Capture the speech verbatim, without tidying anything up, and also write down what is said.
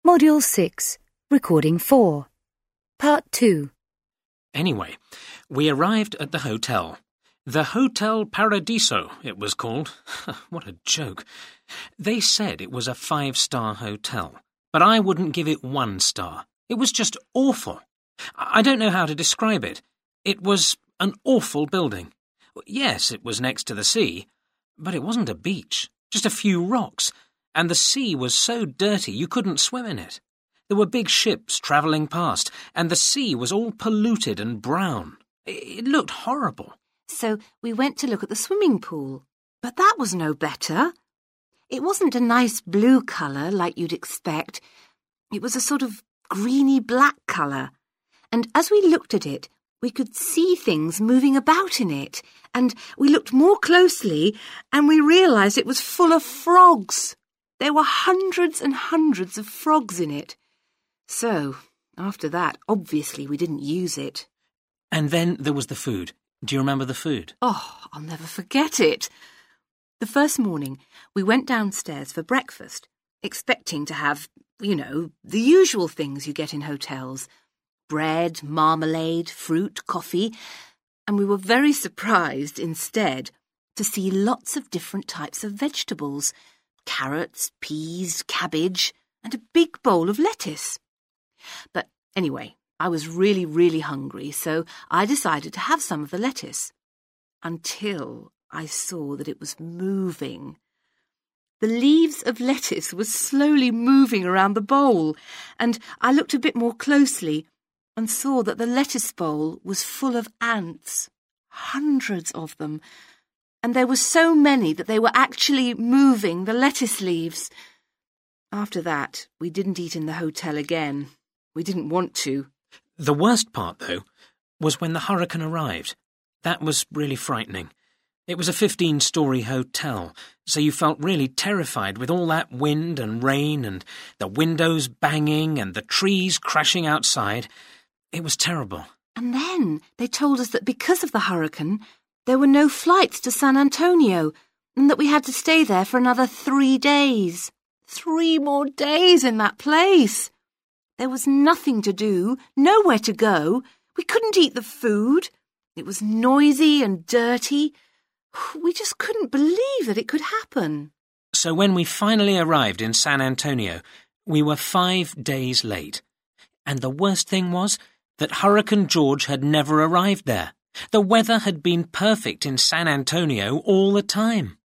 Module six, Recording four. Part two. Anyway, we arrived at the hotel. The Hotel Paradiso, it was called. What a joke. They said it was a five-star hotel, but I wouldn't give it one star. It was just awful. I don't know how to describe it. It was an awful building. Yes, it was next to the sea, but it wasn't a beach, just a few rocks, and the sea was so dirty you couldn't swim in it. There were big ships travelling past, and the sea was all polluted and brown. It looked horrible. So we went to look at the swimming pool, but that was no better. It wasn't a nice blue colour like you'd expect. It was a sort of greeny-black colour, and as we looked at it, we could see things moving about in it, and we looked more closely, and we realised it was full of frogs. There were hundreds and hundreds of frogs in it. So, after that, obviously we didn't use it. And then there was the food. Do you remember the food? Oh, I'll never forget it. The first morning, we went downstairs for breakfast, expecting to have, you know, the usual things you get in hotels. Bread, marmalade, fruit, coffee. And we were very surprised, instead, to see lots of different types of vegetables. Carrots, peas, cabbage, and a big bowl of lettuce. But anyway, I was really, really hungry, so I decided to have some of the lettuce. Until I saw that it was moving. The leaves of lettuce were slowly moving around the bowl, and I looked a bit more closely and saw that the lettuce bowl was full of ants, hundreds of them, and there were so many that they were actually moving the lettuce leaves. After that, we didn't eat in the hotel again. We didn't want to. The worst part, though, was when the hurricane arrived. That was really frightening. It was a fifteen-storey hotel, so you felt really terrified with all that wind and rain and the windows banging and the trees crashing outside. It was terrible. And then they told us that because of the hurricane, there were no flights to San Antonio and that we had to stay there for another three days. Three more days in that place. There was nothing to do, nowhere to go. We couldn't eat the food. It was noisy and dirty. We just couldn't believe that it could happen. So when we finally arrived in San Antonio, we were five days late. And the worst thing was that Hurricane George had never arrived there. The weather had been perfect in San Antonio all the time.